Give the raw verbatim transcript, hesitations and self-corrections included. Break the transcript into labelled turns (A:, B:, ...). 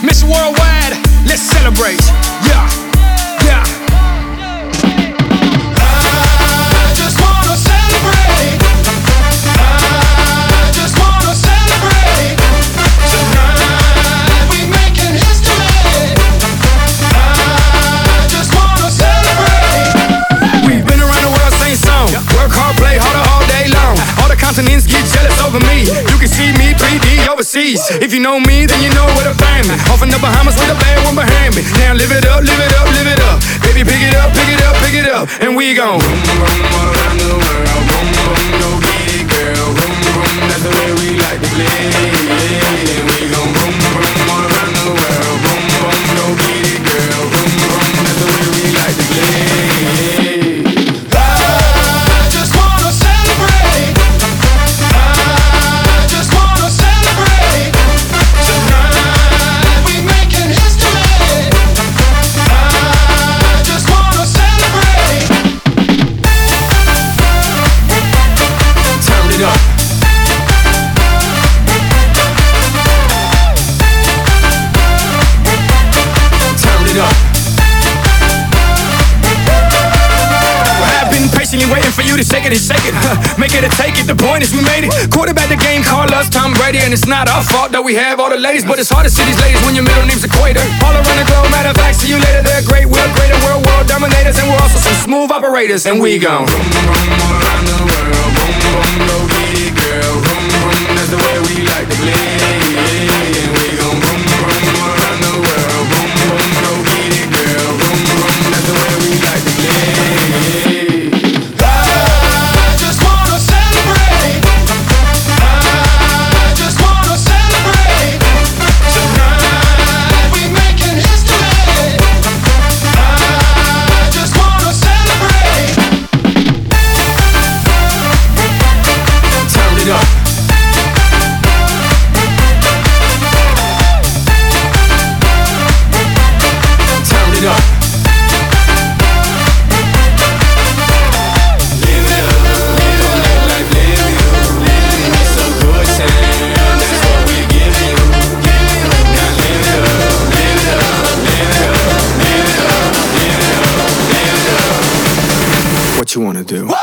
A: Mister Worldwide, let's celebrate. Yeah, yeah. I just wanna celebrate. I just wanna celebrate. Tonight we making history. I just wanna celebrate. We've been around the world, same song. Work hard, play harder all day long. All the continents get jealous over me. You can see me three D overseas. If you know me, then you know where to find me. Off in the Bahamas with a bad one behind me. Now live it up, live it up, live it up. Baby, pick it up, pick it up, pick it up. And we gon' boom, boom, all around the world. Boom, boom, go get it, girl. Boom, boom, that's the way we like to play. And we gon' boom, boom, all around the world. Boom, boom, go get it, girl. Boom, boom, that's the way we like to play. Waiting for you to shake it and shake it, huh? Make it or take it, the point is we made it. Quarterback the game, call us Tom Brady. And it's not our fault that we have all the ladies, but it's hard to see these ladies when your middle name's Equator. All around the globe, matter of fact, see you later. They're great, we're greater, we're world dominators. And we're also some smooth operators. And we gon' boom, boom, all around the world. Boom, boom, go get it, girl. Boom, boom, that's the way we like to play. And we gon' boom, boom, all around the world. Boom, boom, go get it, girl. Boom, boom, that's the way we like to play. What you wanna do?